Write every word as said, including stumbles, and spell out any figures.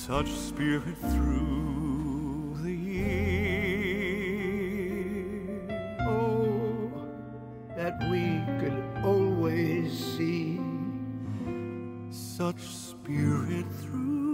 such spirit through the years. Oh, that we could always see such spirit through